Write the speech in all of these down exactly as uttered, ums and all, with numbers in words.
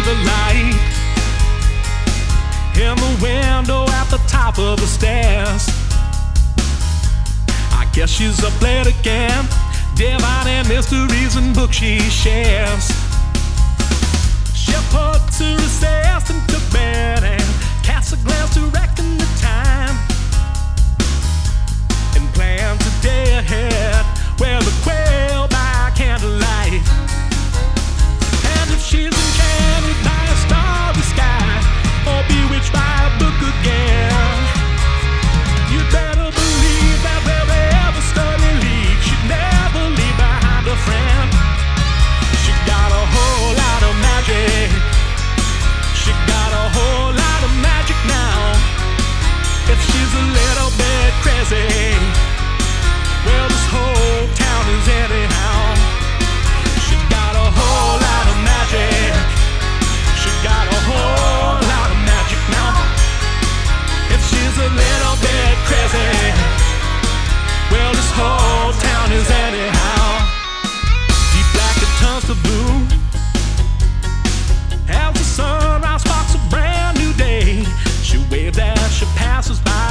the light in the window at the top of the stairs. I guess she's up late again, divining mysteries and books she shares. She puts her assistant to bed and casts a glance to reckon the time, and plans a day ahead where the quail by candlelight. And if she's enchanted by a starry sky or bewitched by a book again, you better believe that wherever story leads, she'd never leave behind a friend. She got a whole lot of magic. She got a whole lot of magic now. If she's a little bit crazy, well, this whole town is anyhow. She got a whole lot of magic. She got a whole lot of magic now. If she's a little bit crazy, well, this whole town is anyhow. Deep black it turns to blue as the sunrise sparks a brand new day. She waves as she passes by,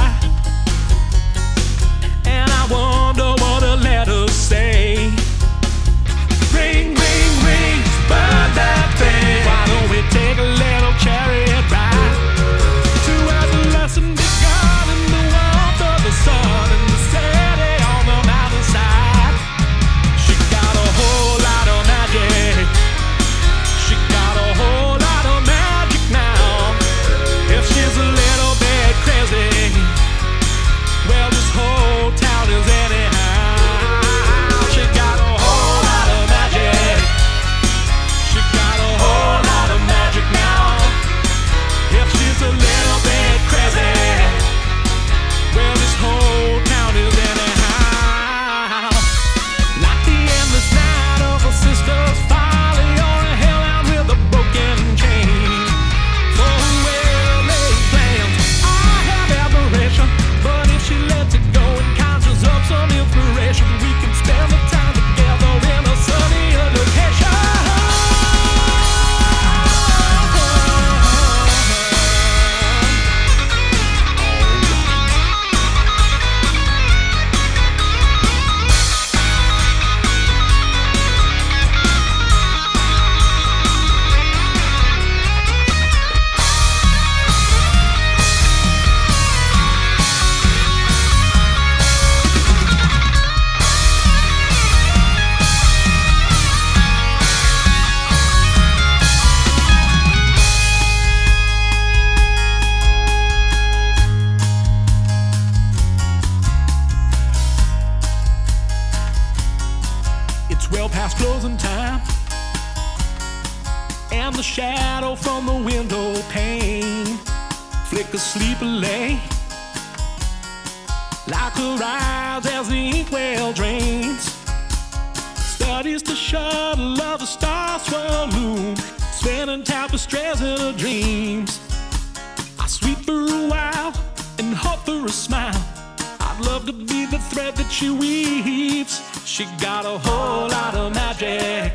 and I wonder what her letters say. Ring, ring, ring, burn that thing. Why don't we take a little chariot ride to where the lesson begun in the warmth of the sun and the city on the mountainside? She got a whole lot of magic. She got a whole lot of magic now. If she's a little bit crazy, well, this whole town is anyhow. She got a whole lot of magic. She got a whole lot of magic now. If she's a little bit crazy, well, this whole town is anyhow. Like the endless night of a sister's folly or a hellhound with a broken chain. For well-laid plans, I have admiration, but if she lets it go and conjures up some inspiration, we can spend the time together in a sunnier location. It's well past closing time, and the shadow from the window pane flickers sleepily like her eyes as the inkwell drains. Studies to shuttle of a star swirl loom, spinning tapestries in her dreams. I sweep for a while and hope for a smile. I'd love to be the thread that she weaves. She got a whole lot of magic,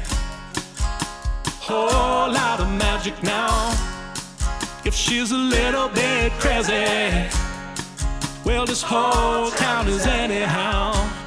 whole lot of magic now. If she's a little bit crazy, well, this whole town is anyhow.